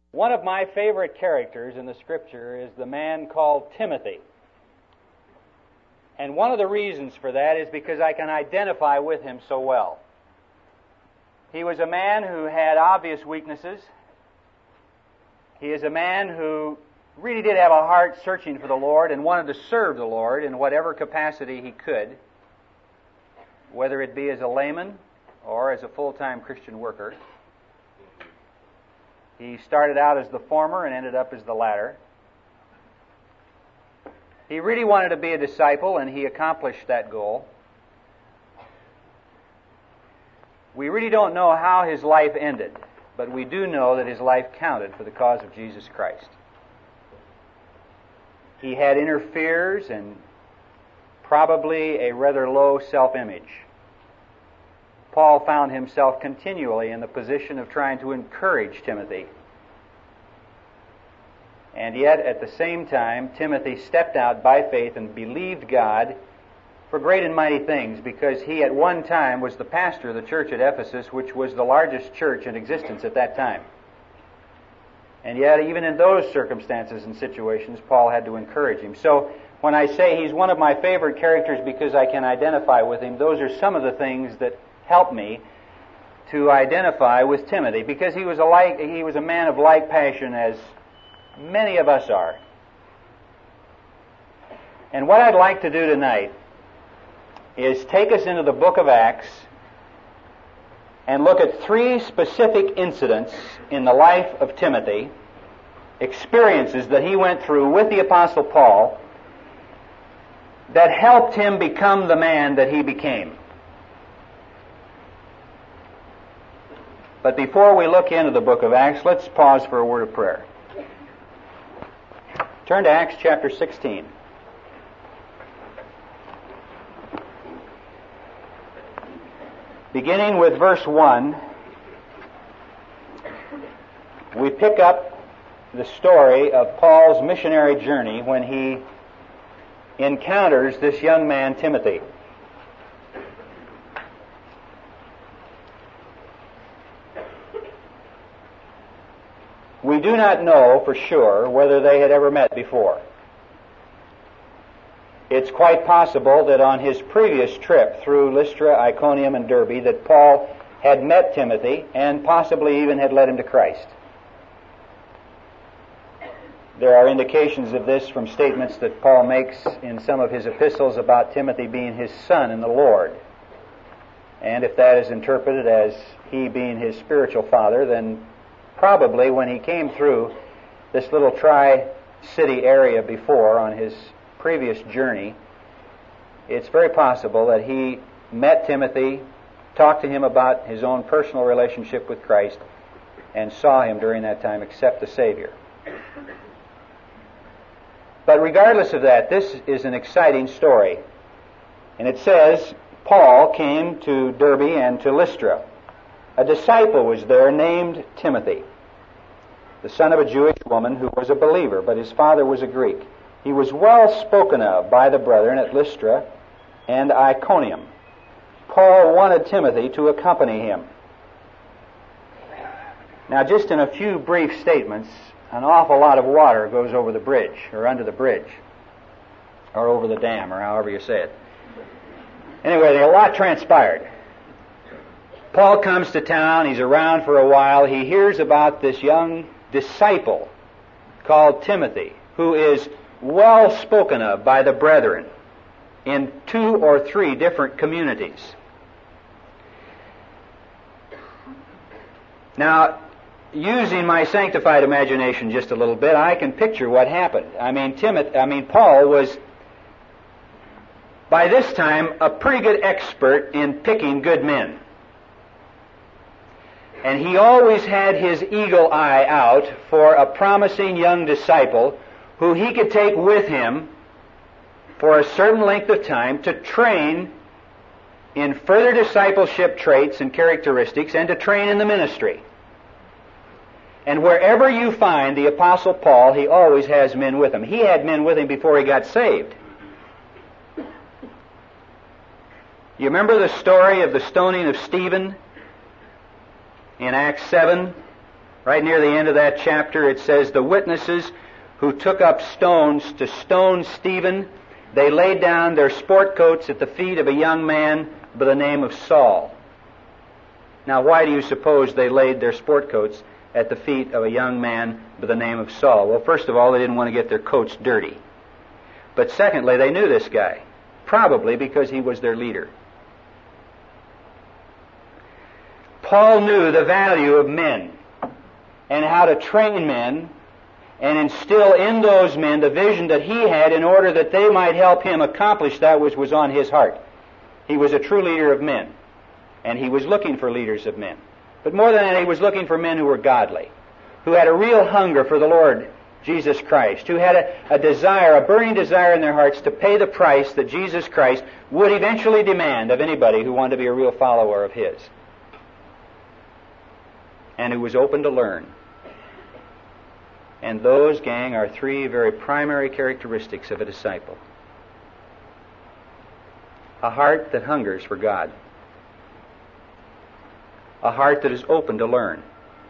One of my favorite characters in the Scripture is the man called Timothy. And one of the reasons for that is because I can identify with him so well. He was a man who had obvious weaknesses. He is a man who really did have a heart searching for the Lord and wanted to serve the Lord in whatever capacity he could, whether it be as a layman or as a full-time Christian worker. He started out as the former and ended up as the latter. He really wanted to be a disciple, and he accomplished that goal. We really don't know how his life ended, but we do know that his life counted for the cause of Jesus Christ. He had inner fears and probably a rather low self-image. Paul found himself continually in the position of trying to encourage Timothy. And yet, at the same time, Timothy stepped out by faith and believed God for great and mighty things, because he at one time was the pastor of the church at Ephesus, which was the largest church in existence at that time. And yet, even in those circumstances and situations, Paul had to encourage him. So, when I say he's one of my favorite characters because I can identify with him, those are some of the things that helped me to identify with Timothy, because he was a man of like passion as many of us are. And what I'd like to do tonight is take us into the book of Acts and look at three specific incidents in the life of Timothy, experiences that he went through with the Apostle Paul that helped him become the man that he became. But before we look into the book of Acts, let's pause for a word of prayer. Turn to Acts chapter 16. Beginning with verse 1, we pick up the story of Paul's missionary journey when he encounters this young man, Timothy. We do not know for sure whether they had ever met before. It's quite possible that on his previous trip through Lystra, Iconium, and Derbe that Paul had met Timothy and possibly even had led him to Christ. There are indications of this from statements that Paul makes in some of his epistles about Timothy being his son in the Lord. And if that is interpreted as he being his spiritual father, then probably when he came through this little tri-city area before on his previous journey, it's very possible that he met Timothy, talked to him about his own personal relationship with Christ, and saw him during that time accept the Savior. But regardless of that, this is an exciting story. And it says, Paul came to Derbe and to Lystra. A disciple was there named Timothy, the son of a Jewish woman who was a believer, but his father was a Greek. He was well spoken of by the brethren at Lystra and Iconium. Paul wanted Timothy to accompany him. Now, just in a few brief statements, an awful lot of water goes over the bridge, or under the bridge, or over the dam, or however you say it. Anyway, a lot transpired. Paul comes to town, he's around for a while, he hears about this young disciple called Timothy, who is well spoken of by the brethren in 2 or 3 different communities. Now, using my sanctified imagination just a little bit, I can picture what happened. Paul was, by this time, a pretty good expert in picking good men. And he always had his eagle eye out for a promising young disciple who he could take with him for a certain length of time to train in further discipleship traits and characteristics and to train in the ministry. And wherever you find the Apostle Paul, he always has men with him. He had men with him before he got saved. You remember the story of the stoning of Stephen in Acts 7? Right near the end of that chapter, it says, the witnesses who took up stones to stone Stephen, they laid down their sport coats at the feet of a young man by the name of Saul. Now, why do you suppose they laid their sport coats at the feet of a young man by the name of Saul? Well, first of all, they didn't want to get their coats dirty. But secondly, they knew this guy, probably because he was their leader. Paul knew the value of men and how to train men and instill in those men the vision that he had in order that they might help him accomplish that which was on his heart. He was a true leader of men, and he was looking for leaders of men. But more than that, he was looking for men who were godly, who had a real hunger for the Lord Jesus Christ, who had a desire, a burning desire in their hearts to pay the price that Jesus Christ would eventually demand of anybody who wanted to be a real follower of his, and who was open to learn. And those, gang, are three very primary characteristics of a disciple. A heart that hungers for God. A heart that is open to learn.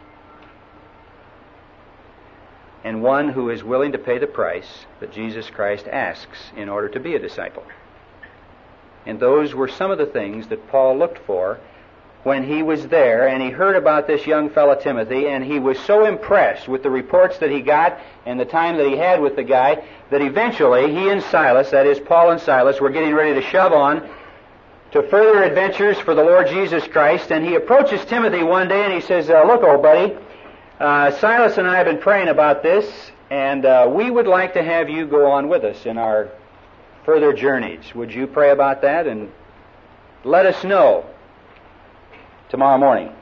And one who is willing to pay the price that Jesus Christ asks in order to be a disciple. And those were some of the things that Paul looked for when he was there, and he heard about this young fellow Timothy, and he was so impressed with the reports that he got and the time that he had with the guy that eventually he and Silas, that is Paul and Silas, were getting ready to shove on to further adventures for the Lord Jesus Christ. And he approaches Timothy one day and he says, look, old buddy, Silas and I have been praying about this, and we would like to have you go on with us in our further journeys. Would you pray about that and let us know tomorrow morning?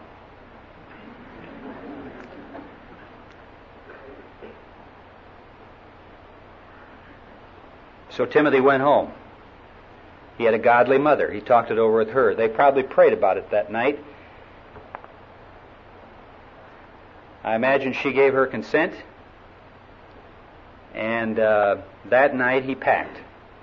So Timothy went home. He had a godly mother. He talked it over with her. They probably prayed about it that night. I imagine she gave her consent. And that night he packed.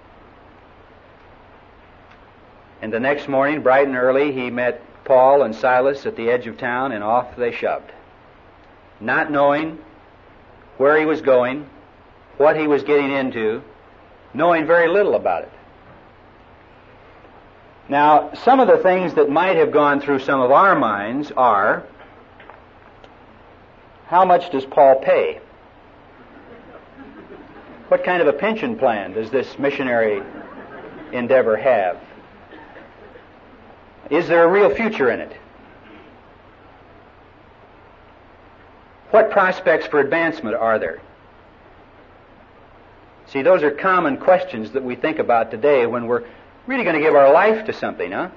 And the next morning, bright and early, he met Paul and Silas at the edge of town, and off they shoved. Not knowing where he was going, what he was getting into, knowing very little about it. Now, some of the things that might have gone through some of our minds are, how much does Paul pay? What kind of a pension plan does this missionary endeavor have? Is there a real future in it? What prospects for advancement are there? See, those are common questions that we think about today when we're really going to give our life to something, huh?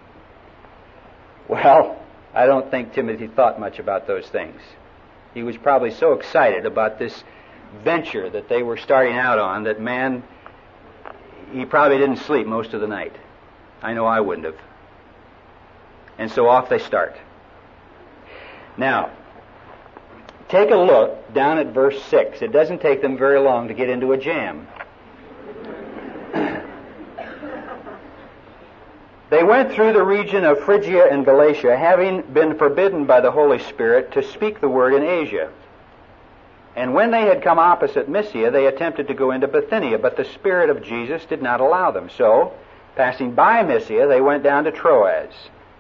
Well, I don't think Timothy thought much about those things. He was probably so excited about this venture that they were starting out on that, man, he probably didn't sleep most of the night. I know I wouldn't have. And so off they start. Now, take a look down at verse 6. It doesn't take them very long to get into a jam. They went through the region of Phrygia and Galatia, having been forbidden by the Holy Spirit to speak the word in Asia. And when they had come opposite Mysia, they attempted to go into Bithynia, but the Spirit of Jesus did not allow them. So, passing by Mysia, they went down to Troas.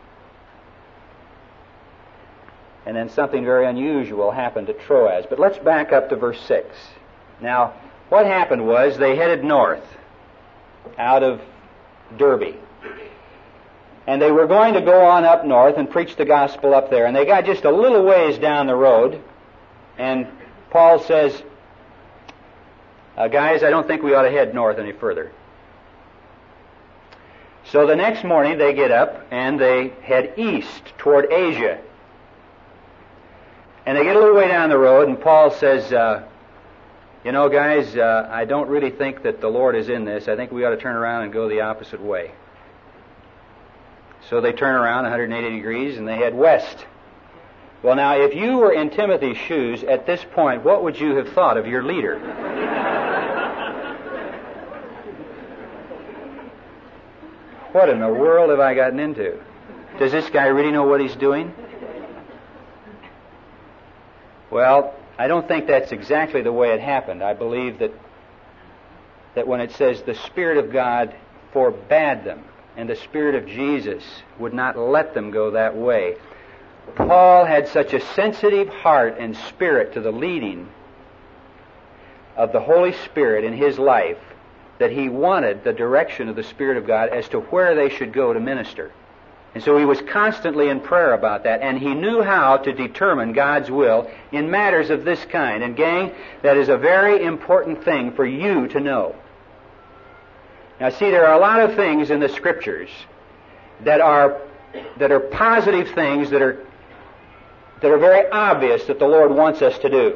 And then something very unusual happened at Troas. But let's back up to verse 6. Now, what happened was they headed north out of Derbe. And they were going to go on up north and preach the gospel up there. And they got just a little ways down the road. And Paul says, guys, I don't think we ought to head north any further. So the next morning they get up and they head east toward Asia. And they get a little way down the road, and Paul says, you know, guys, I don't really think that the Lord is in this. I think we ought to turn around and go the opposite way. So they turn around 180 degrees, and they head west. Well, now, if you were in Timothy's shoes at this point, what would you have thought of your leader? What in the world have I gotten into? Does this guy really know what he's doing? Well, I don't think that's exactly the way it happened. I believe that when it says the Spirit of God forbade them, and the Spirit of Jesus would not let them go that way, Paul had such a sensitive heart and spirit to the leading of the Holy Spirit in his life that he wanted the direction of the Spirit of God as to where they should go to minister. And so he was constantly in prayer about that, and he knew how to determine God's will in matters of this kind. And gang, that is a very important thing for you to know. Now see, there are a lot of things in the Scriptures that are positive things that are very obvious that the Lord wants us to do.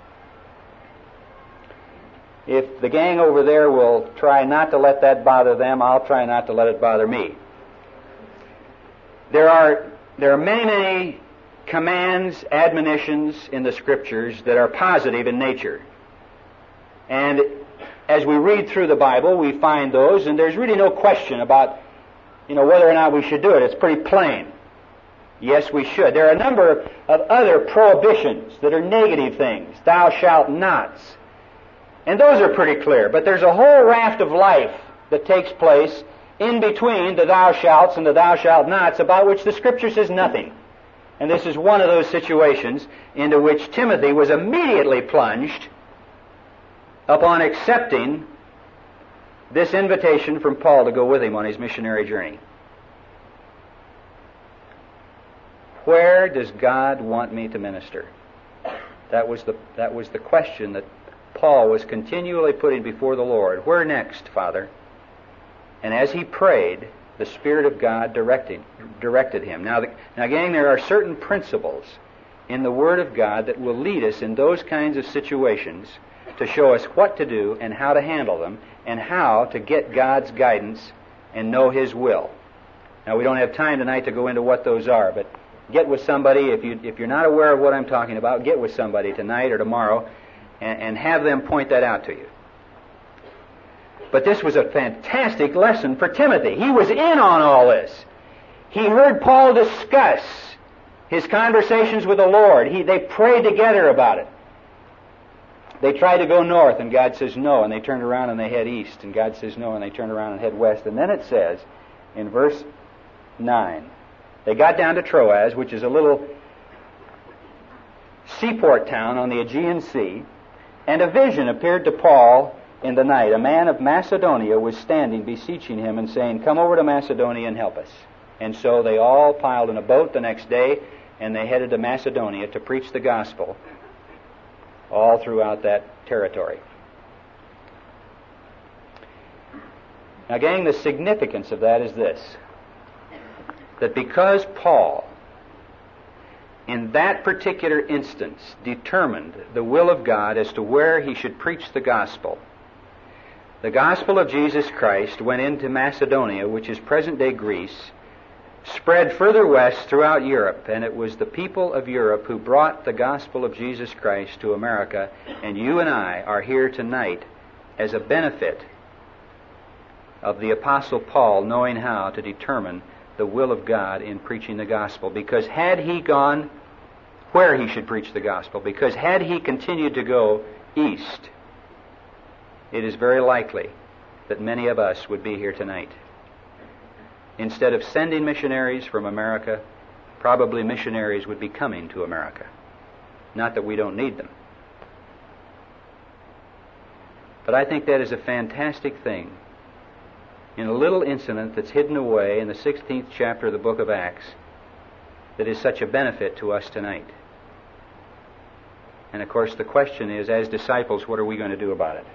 If the gang over there will try not to let that bother them, I'll try not to let it bother me. There are many commands, admonitions in the Scriptures that are positive in nature. And as we read through the Bible, we find those, and there's really no question about, whether or not we should do it. It's pretty plain. Yes, we should. There are a number of other prohibitions that are negative things. Thou shalt nots. And those are pretty clear. But there's a whole raft of life that takes place in between the thou shalts and the thou shalt nots about which the Scripture says nothing. And this is one of those situations into which Timothy was immediately plunged upon accepting this invitation from Paul to go with him on his missionary journey. Where does God want me to minister? That was the question that Paul was continually putting before the Lord. Where next, Father? And as he prayed, the Spirit of God directed him. Now, gang, there are certain principles in the Word of God that will lead us in those kinds of situations to show us what to do and how to handle them and how to get God's guidance and know His will. Now, we don't have time tonight to go into what those are, but get with somebody. If you're not aware of what I'm talking about, get with somebody tonight or tomorrow and have them point that out to you. But this was a fantastic lesson for Timothy. He was in on all this. He heard Paul discuss his conversations with the Lord. They prayed together about it. They tried to go north, and God says no, and they turned around and they head east, and God says no, and they turned around and head west. And then it says, in verse 9, they got down to Troas, which is a little seaport town on the Aegean Sea, and a vision appeared to Paul in the night. A man of Macedonia was standing, beseeching him and saying, "Come over to Macedonia and help us." And so they all piled in a boat the next day, and they headed to Macedonia to preach the gospel all throughout that territory. Now, gang, the significance of that is this: that because Paul, in that particular instance, determined the will of God as to where he should preach the gospel of Jesus Christ went into Macedonia, which is present-day Greece, spread further west throughout Europe, and it was the people of Europe who brought the gospel of Jesus Christ to America, and you and I are here tonight as a benefit of the Apostle Paul knowing how to determine the will of God in preaching the gospel. Because had he gone where he should preach the gospel, because had he continued to go east, it is very likely that many of us would be here tonight. Instead of sending missionaries from America, probably missionaries would be coming to America. Not that we don't need them. But I think that is a fantastic thing. In a little incident that's hidden away in the 16th chapter of the book of Acts, that is such a benefit to us tonight. And of course the question is, as disciples, what are we going to do about it?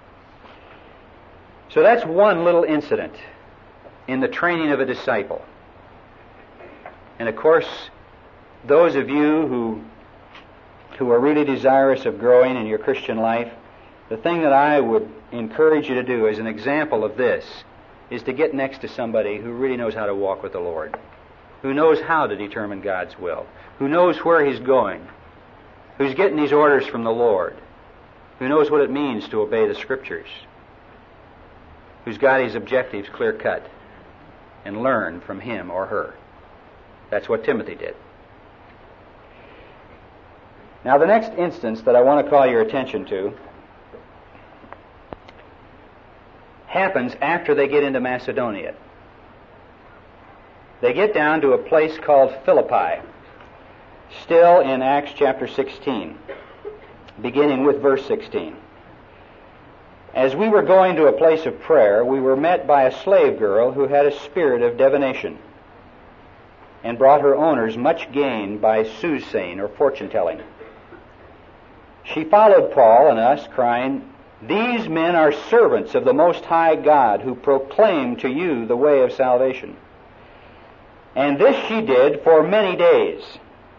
So that's one little incident in the training of a disciple. And of course, those of you who are really desirous of growing in your Christian life, the thing that I would encourage you to do as an example of this is to get next to somebody who really knows how to walk with the Lord, who knows how to determine God's will, who knows where He's going, who's getting these orders from the Lord, who knows what it means to obey the Scriptures, who's got his objectives clear-cut, and learn from him or her. That's what Timothy did. Now, the next instance that I want to call your attention to happens after they get into Macedonia. They get down to a place called Philippi, still in Acts chapter 16, beginning with verse 16. As we were going to a place of prayer, we were met by a slave girl who had a spirit of divination, and brought her owners much gain by soothsaying or fortune-telling. She followed Paul and us, crying, "These men are servants of the Most High God, who proclaim to you the way of salvation." And this she did for many days.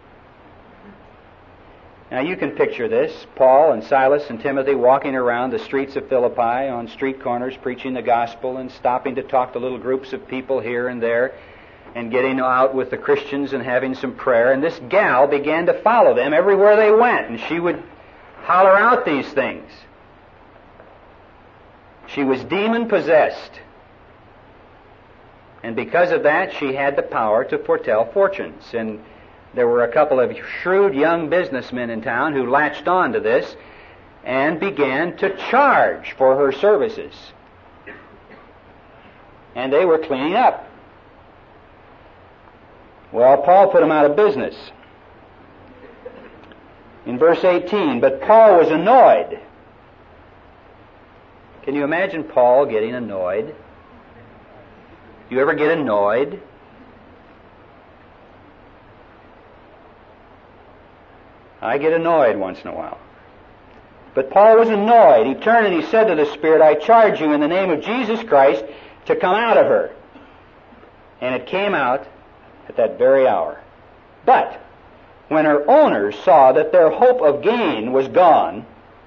Now you can picture this, Paul and Silas and Timothy walking around the streets of Philippi, on street corners, preaching the gospel and stopping to talk to little groups of people here and there, and getting out with the Christians and having some prayer. And this gal began to follow them everywhere they went, and she would holler out these things. She was demon-possessed. And because of that, she had the power to foretell fortunes. And there were a couple of shrewd young businessmen in town who latched on to this and began to charge for her services. And they were cleaning up. Well, Paul put them out of business. In verse 18, but Paul was annoyed. Can you imagine Paul getting annoyed? You ever get annoyed? I get annoyed once in a while. But Paul was annoyed. He turned and he said to the Spirit, "I charge you in the name of Jesus Christ to come out of her." And it came out at that very hour. But when her owners saw that their hope of gain was gone,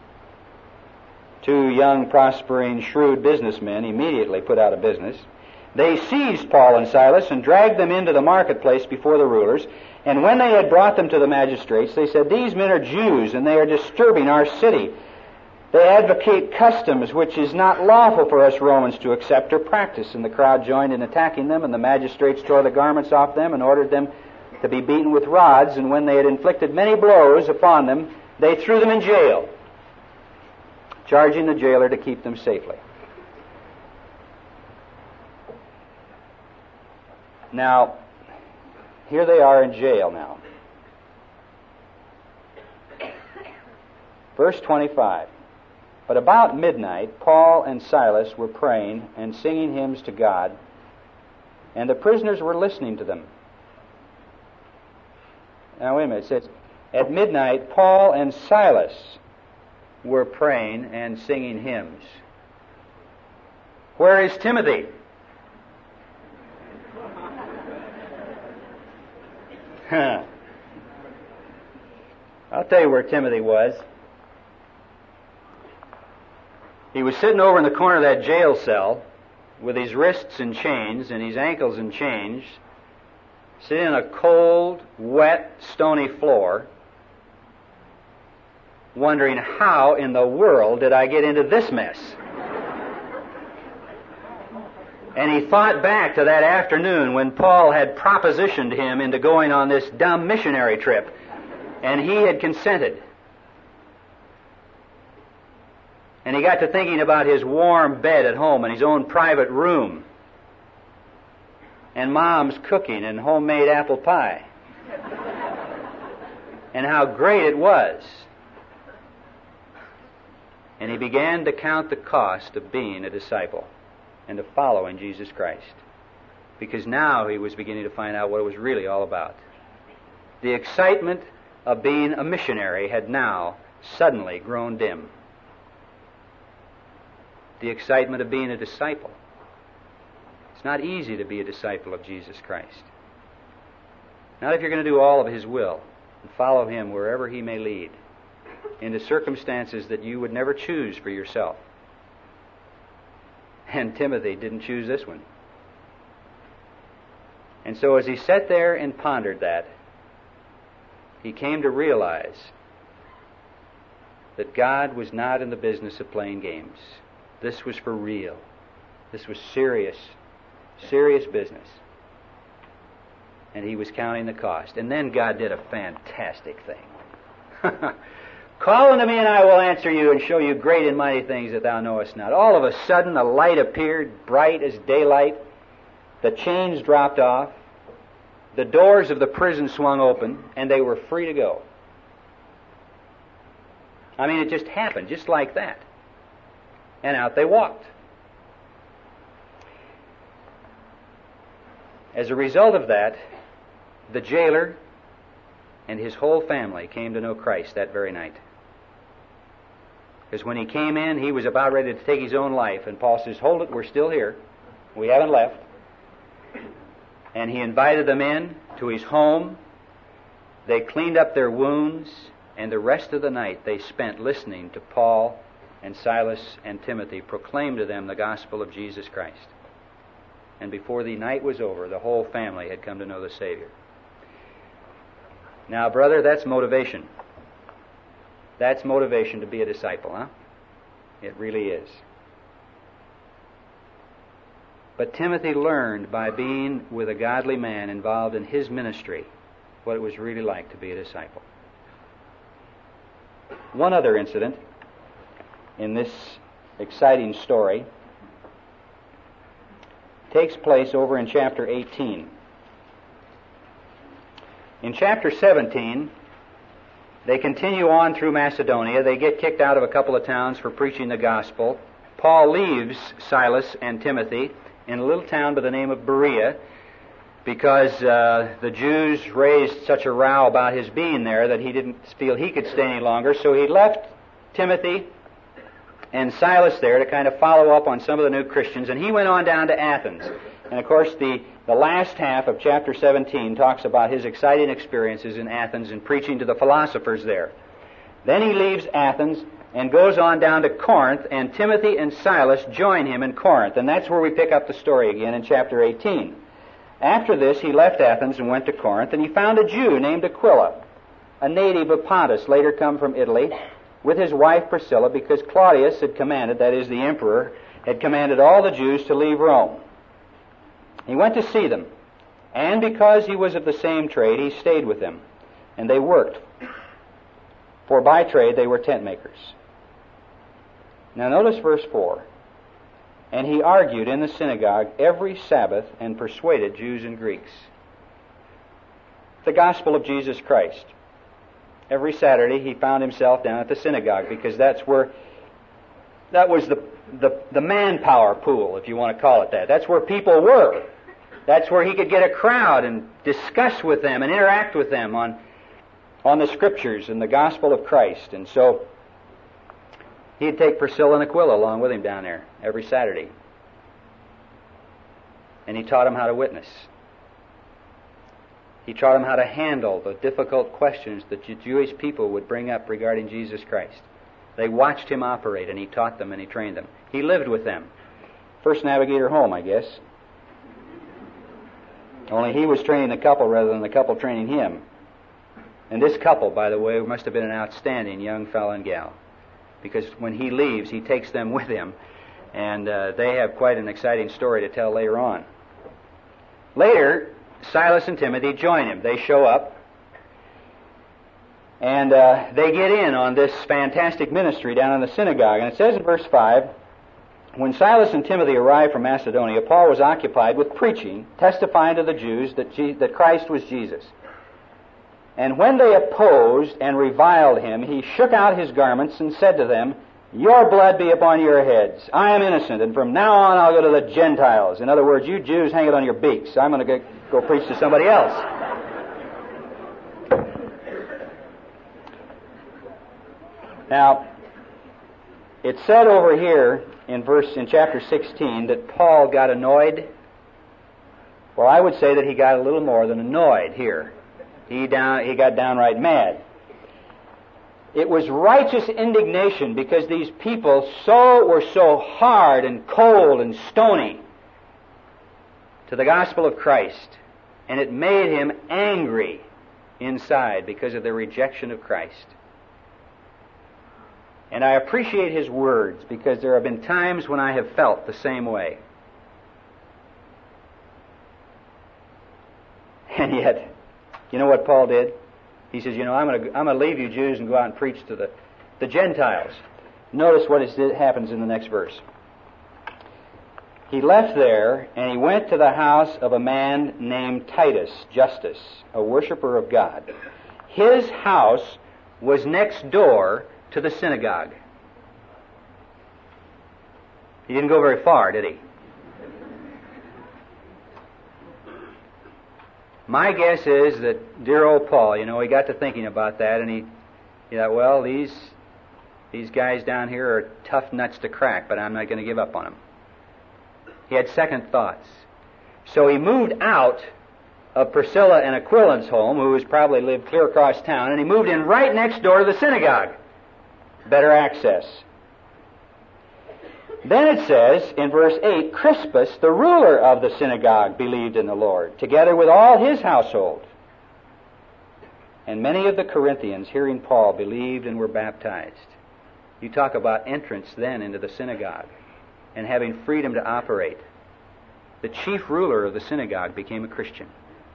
two young, prospering, shrewd businessmen immediately put out of business. They seized Paul and Silas and dragged them into the marketplace before the rulers. And when they had brought them to the magistrates, they said, "These men are Jews, and they are disturbing our city. They advocate customs which is not lawful for us Romans to accept or practice." And the crowd joined in attacking them, and the magistrates tore the garments off them and ordered them to be beaten with rods. And when they had inflicted many blows upon them, they threw them in jail, charging the jailer to keep them safely. Now, here they are in jail now. Verse 25. But about midnight, Paul and Silas were praying and singing hymns to God, and the prisoners were listening to them. Now, wait a minute. It says, at midnight, Paul and Silas were praying and singing hymns. Where is Timothy? I'll tell you where Timothy was. He was sitting over in the corner of that jail cell with his wrists in chains and his ankles in chains, sitting on a cold, wet, stony floor, wondering, how in the world did I get into this mess? And he thought back to that afternoon when Paul had propositioned him into going on this dumb missionary trip, and he had consented. And he got to thinking about his warm bed at home and his own private room, and Mom's cooking and homemade apple pie, and how great it was. And he began to count the cost of being a disciple and of following Jesus Christ, because now he was beginning to find out what it was really all about. The excitement of being a missionary had now suddenly grown dim. The excitement of being a disciple. It's not easy to be a disciple of Jesus Christ. Not if you're going to do all of His will and follow Him wherever He may lead, into circumstances that you would never choose for yourself. And Timothy didn't choose this one. And so as he sat there and pondered that, he came to realize that God was not in the business of playing games. This was for real. This was serious, serious business. And he was counting the cost. And then God did a fantastic thing. Call unto me, and I will answer you, and show you great and mighty things that thou knowest not. All of a sudden, a light appeared, bright as daylight. The chains dropped off. The doors of the prison swung open, and they were free to go. I mean, it just happened, just like that. And out they walked. As a result of that, the jailer and his whole family came to know Christ that very night. Because when he came in, he was about ready to take his own life. And Paul says, hold it, we're still here. We haven't left. And he invited them in to his home. They cleaned up their wounds, and the rest of the night they spent listening to Paul and Silas and Timothy proclaim to them the gospel of Jesus Christ. And before the night was over, the whole family had come to know the Savior. Now, brother, that's motivation. That's motivation to be a disciple, huh? It really is. But Timothy learned by being with a godly man involved in his ministry what it was really like to be a disciple. One other incident in this exciting story takes place over in chapter 18. In chapter 17, they continue on through Macedonia. They get kicked out of a couple of towns for preaching the gospel. Paul leaves Silas and Timothy in a little town by the name of Berea because the Jews raised such a row about his being there that he didn't feel he could stay any longer. So he left Timothy and Silas there to kind of follow up on some of the new Christians, and he went on down to Athens. And of course, the last half of chapter 17 talks about his exciting experiences in Athens and preaching to the philosophers there. Then he leaves Athens and goes on down to Corinth, and Timothy and Silas join him in Corinth. And that's where we pick up the story again in chapter 18. After this, he left Athens and went to Corinth, and he found a Jew named Aquila, a native of Pontus, later come from Italy, with his wife Priscilla, because Claudius had commanded, that is, the emperor, had commanded all the Jews to leave Rome. He went to see them, and because he was of the same trade, he stayed with them, and they worked, for by trade they were tent makers. Now notice verse 4. And he argued in the synagogue every Sabbath and persuaded Jews and Greeks. The gospel of Jesus Christ. Every Saturday he found himself down at the synagogue, because that was the manpower pool, if you want to call it that. That's where people were. That's where he could get a crowd and discuss with them and interact with them on the Scriptures and the gospel of Christ. And so he'd take Priscilla and Aquila along with him down there every Saturday. And he taught them how to witness. He taught them how to handle the difficult questions that the Jewish people would bring up regarding Jesus Christ. They watched him operate, and he taught them and he trained them. He lived with them. First navigator home, I guess. Only he was training the couple rather than the couple training him. And this couple, by the way, must have been an outstanding young fellow and gal, because when he leaves, he takes them with him, and they have quite an exciting story to tell later on. Later, Silas and Timothy join him. They show up, and they get in on this fantastic ministry down in the synagogue. And it says in verse 5, when Silas and Timothy arrived from Macedonia, Paul was occupied with preaching, testifying to the Jews that Christ was Jesus. And when they opposed and reviled him, he shook out his garments and said to them, your blood be upon your heads. I am innocent, and from now on I'll go to the Gentiles. In other words, you Jews, hang it on your beaks. I'm going to go preach to somebody else. Now, it's said over here in chapter 16 that Paul got annoyed. Well, I would say that he got a little more than annoyed here. He got downright mad. It was righteous indignation, because these people were so hard and cold and stony to the gospel of Christ, and it made him angry inside because of their rejection of Christ. And I appreciate his words, because there have been times when I have felt the same way. And yet, you know what Paul did? He says, I'm going to leave you Jews and go out and preach to the Gentiles. Notice what happens in the next verse. He left there, and he went to the house of a man named Titus Justus, a worshiper of God. His house was next door to the synagogue. He didn't go very far, did he? My guess is that dear old Paul, he got to thinking about that, and he thought, well, these guys down here are tough nuts to crack, but I'm not going to give up on them. He had second thoughts. So he moved out of Priscilla and Aquila's home, who was probably lived clear across town, and he moved in right next door to the synagogue. Better access. Then it says in verse 8, Crispus, the ruler of the synagogue, believed in the Lord, together with all his household. And many of the Corinthians, hearing Paul, believed and were baptized. You talk about entrance then into the synagogue and having freedom to operate. The chief ruler of the synagogue became a Christian.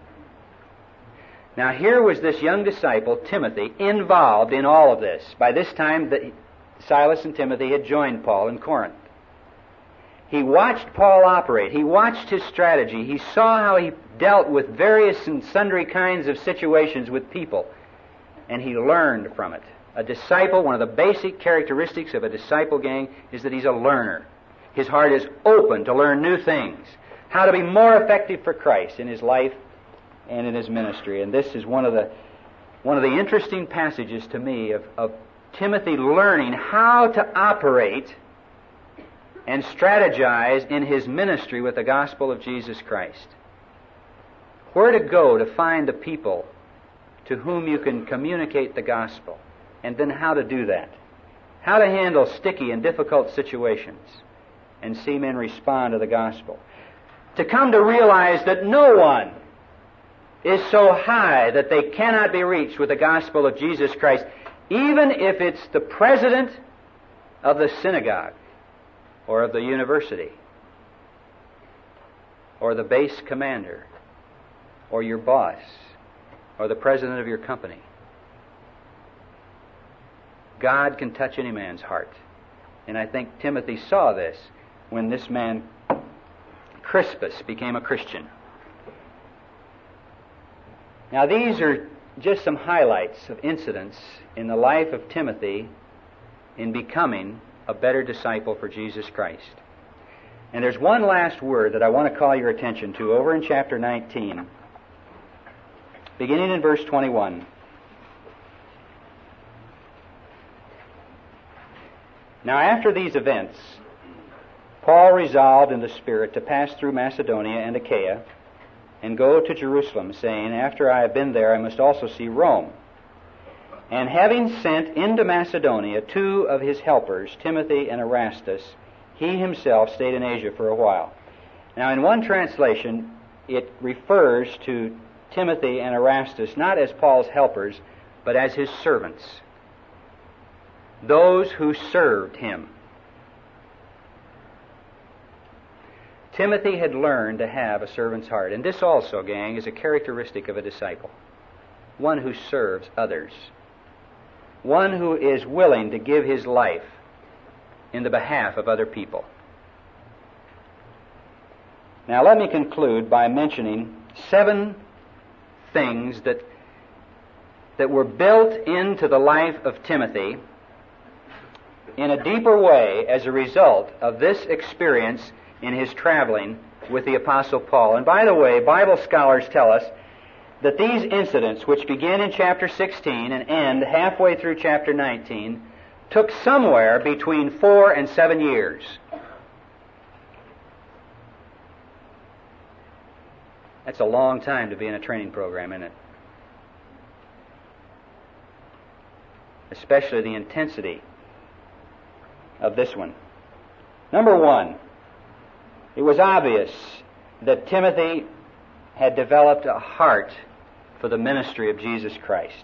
Now here was this young disciple, Timothy, involved in all of this. By this time, Silas and Timothy had joined Paul in Corinth. He watched Paul operate. He watched his strategy. He saw how he dealt with various and sundry kinds of situations with people, and he learned from it. A disciple, one of the basic characteristics of a disciple, gang, is that he's a learner. His heart is open to learn new things, how to be more effective for Christ in his life and in his ministry. And this is one of the interesting passages to me of Timothy learning how to operate and strategize in his ministry with the gospel of Jesus Christ. Where to go to find the people to whom you can communicate the gospel, and then how to do that. How to handle sticky and difficult situations and see men respond to the gospel. To come to realize that no one is so high that they cannot be reached with the gospel of Jesus Christ, even if it's the president of the synagogue, or of the university, or the base commander, or your boss, or the president of your company. God can touch any man's heart. And I think Timothy saw this when this man, Crispus, became a Christian. Now these are just some highlights of incidents in the life of Timothy in becoming a better disciple for Jesus Christ. And there's one last word that I want to call your attention to over in chapter 19, beginning in verse 21. Now after these events, Paul resolved in the Spirit to pass through Macedonia and Achaia and go to Jerusalem, saying, after I have been there, I must also see Rome. And having sent into Macedonia two of his helpers, Timothy and Erastus, he himself stayed in Asia for a while. Now in one translation, it refers to Timothy and Erastus not as Paul's helpers, but as his servants. Those who served him. Timothy had learned to have a servant's heart. And this also, gang, is a characteristic of a disciple. One who serves others. One who is willing to give his life in the behalf of other people. Now let me conclude by mentioning 7 things that were built into the life of Timothy in a deeper way as a result of this experience in his traveling with the Apostle Paul. And by the way, Bible scholars tell us that these incidents, which begin in chapter 16 and end halfway through chapter 19, took somewhere between 4 and 7 years. That's a long time to be in a training program, isn't it? Especially the intensity of this one. Number 1, it was obvious that Timothy had developed a heart for the ministry of Jesus Christ.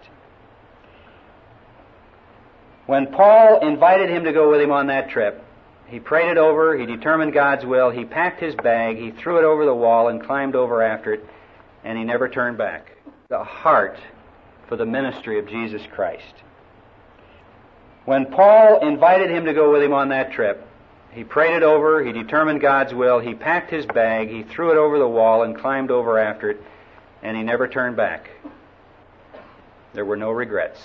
When Paul invited him to go with him on that trip, he prayed it over, he determined God's will, he packed his bag, he threw it over the wall and climbed over after it, and he never turned back. The heart for the ministry of Jesus Christ. When Paul invited him to go with him on that trip, he prayed it over, he determined God's will, he packed his bag, he threw it over the wall and climbed over after it, and he never turned back. There were no regrets.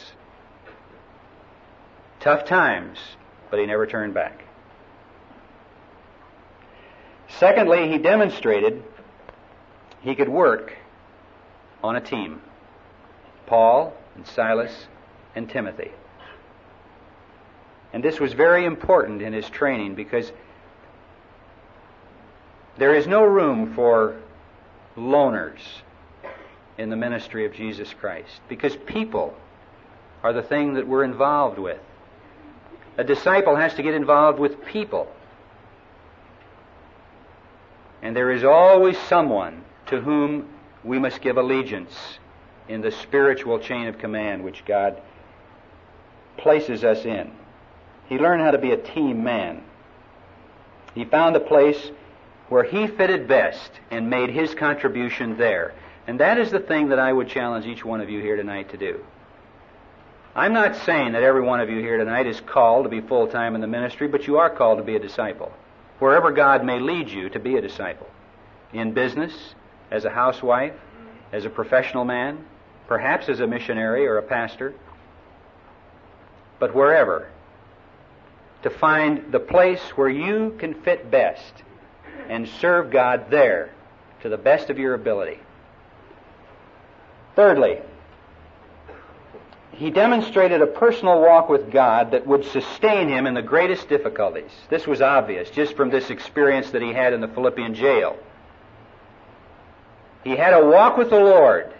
Tough times, but he never turned back. Secondly, he demonstrated he could work on a team. Paul and Silas and Timothy. And this was very important in his training because there is no room for loners in the ministry of Jesus Christ, because people are the thing that we're involved with. A disciple has to get involved with people. And there is always someone to whom we must give allegiance in the spiritual chain of command which God places us in. He learned how to be a team man. He found a place where he fitted best and made his contribution there. And that is the thing that I would challenge each one of you here tonight to do. I'm not saying that every one of you here tonight is called to be full-time in the ministry, but you are called to be a disciple. Wherever God may lead you to be a disciple. In business, as a housewife, as a professional man, perhaps as a missionary or a pastor. But wherever, to find the place where you can fit best and serve God there to the best of your ability. Thirdly, he demonstrated a personal walk with God that would sustain him in the greatest difficulties. This was obvious just from this experience that he had in the Philippian jail. He had a walk with the Lord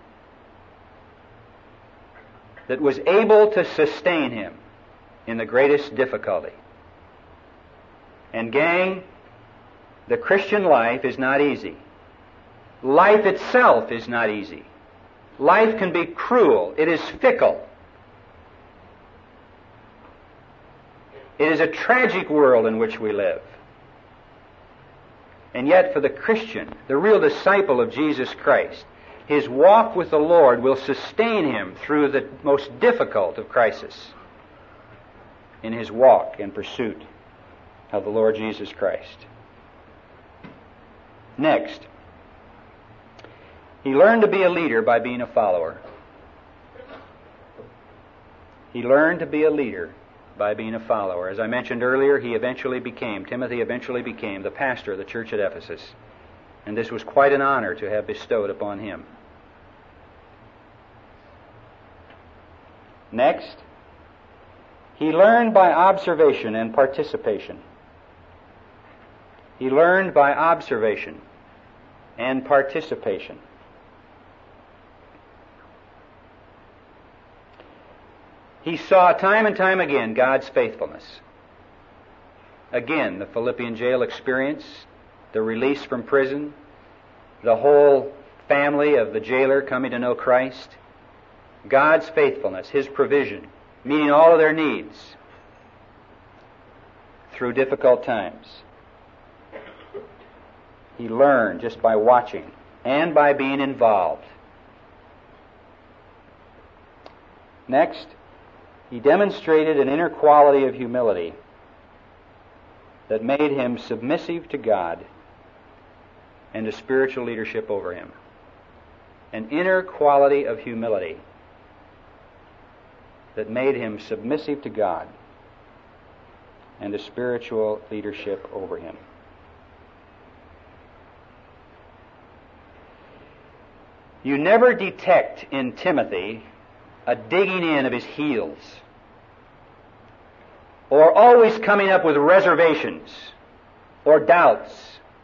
that was able to sustain him in the greatest difficulty. And gang, the Christian life is not easy. Life itself is not easy. Life can be cruel. It is fickle. It is a tragic world in which we live. And yet for the Christian, the real disciple of Jesus Christ, his walk with the Lord will sustain him through the most difficult of crises in his walk and pursuit of the Lord Jesus Christ. Next, he learned to be a leader by being a follower. He learned to be a leader by being a follower. As I mentioned earlier, Timothy eventually became the pastor of the church at Ephesus. And this was quite an honor to have bestowed upon him. Next, he learned by observation and participation. He learned by observation and participation. He saw time and time again God's faithfulness. Again, the Philippian jail experience, the release from prison, the whole family of the jailer coming to know Christ, God's faithfulness, His provision, meeting all of their needs through difficult times. He learned just by watching and by being involved. Next, he demonstrated an inner quality of humility that made him submissive to God and to spiritual leadership over him. An inner quality of humility that made him submissive to God and to spiritual leadership over him. You never detect in Timothy a digging in of his heels, or always coming up with reservations or doubts.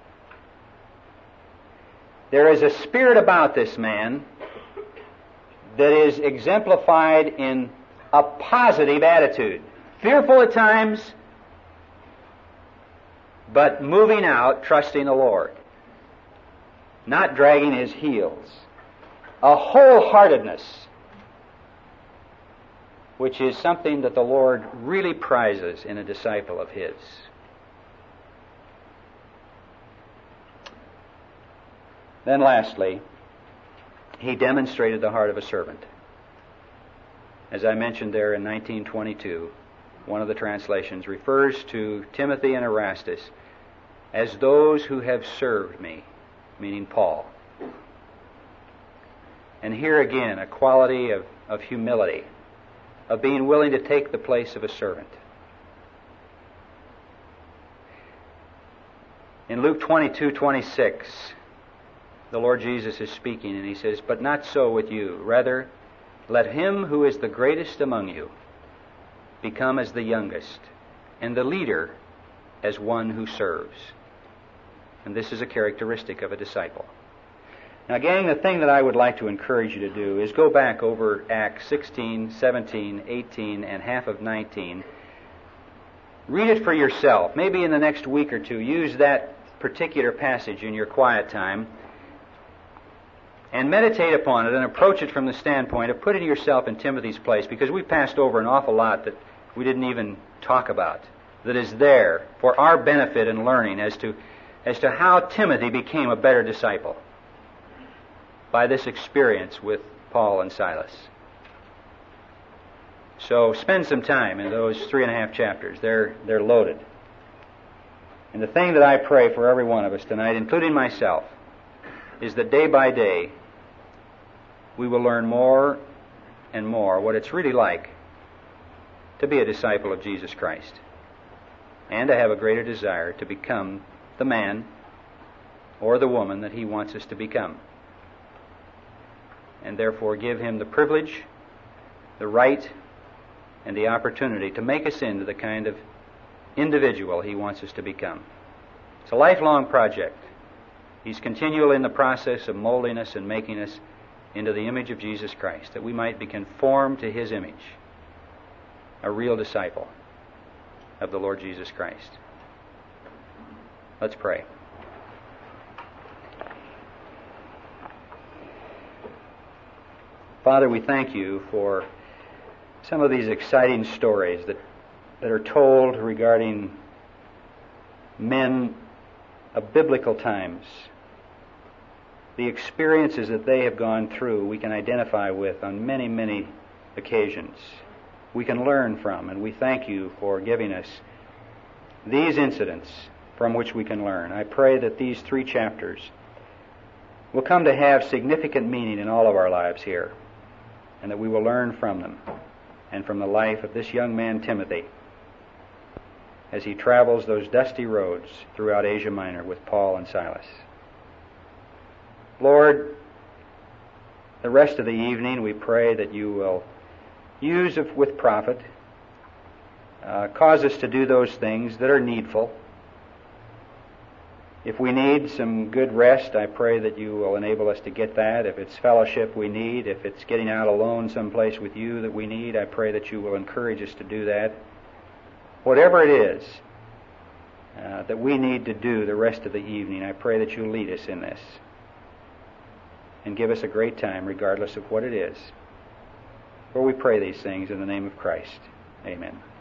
There is a spirit about this man that is exemplified in a positive attitude. Fearful at times, but moving out, trusting the Lord. Not dragging his heels. A wholeheartedness, which is something that the Lord really prizes in a disciple of His. Then lastly, he demonstrated the heart of a servant. as I mentioned there in 1922, one of the translations refers to Timothy and Erastus as those who have served me, meaning Paul. And here again, a quality of humility, of being willing to take the place of a servant. In Luke 22:26, the Lord Jesus is speaking, and he says, "But not so with you. Rather, let him who is the greatest among you become as the youngest, and the leader as one who serves." And this is a characteristic of a disciple. Now, gang, the thing that I would like to encourage you to do is go back over Acts 16, 17, 18, and half of 19. Read it for yourself. Maybe in the next week or two, use that particular passage in your quiet time and meditate upon it and approach it from the standpoint of putting yourself in Timothy's place, because we passed over an awful lot that we didn't even talk about, that is there for our benefit and learning as to how Timothy became a better disciple by this experience with Paul and Silas. So spend some time in those 3.5 chapters. They're loaded. And the thing that I pray for every one of us tonight, including myself, is that day by day we will learn more and more what it's really like to be a disciple of Jesus Christ, and to have a greater desire to become the man or the woman that he wants us to become, and therefore give him the privilege, the right, and the opportunity to make us into the kind of individual he wants us to become. It's a lifelong project. He's continually in the process of molding us and making us into the image of Jesus Christ, that we might be conformed to his image, a real disciple of the Lord Jesus Christ. Let's pray. Father, we thank you for some of these exciting stories that are told regarding men of biblical times. The experiences that they have gone through we can identify with on many, many occasions. We can learn from, and we thank you for giving us these incidents from which we can learn. I pray that these 3 chapters will come to have significant meaning in all of our lives here, and that we will learn from them and from the life of this young man Timothy as he travels those dusty roads throughout Asia Minor with Paul and Silas. Lord, the rest of the evening we pray that you will use with profit, cause us to do those things that are needful. If we need some good rest, I pray that you will enable us to get that. If it's fellowship we need, if it's getting out alone someplace with you that we need, I pray that you will encourage us to do that. Whatever it is that we need to do the rest of the evening, I pray that you lead us in this and give us a great time regardless of what it is. For we pray these things in the name of Christ. Amen.